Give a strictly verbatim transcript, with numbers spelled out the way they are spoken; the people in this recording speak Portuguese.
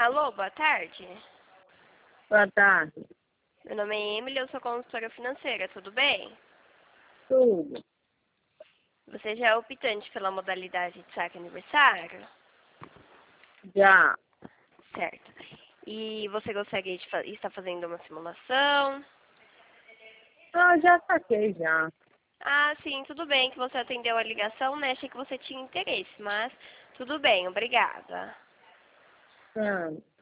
Alô, boa tarde. Boa tarde. Meu nome é Emily, eu sou consultora financeira, tudo bem? Tudo. Você já é optante pela modalidade de saque aniversário? Já. Certo. E você gostaria de fa estar fazendo uma simulação? Ah, já saquei já. Ah, sim, tudo bem que você atendeu a ligação, né? Achei que você tinha interesse, mas tudo bem, obrigada. Hum.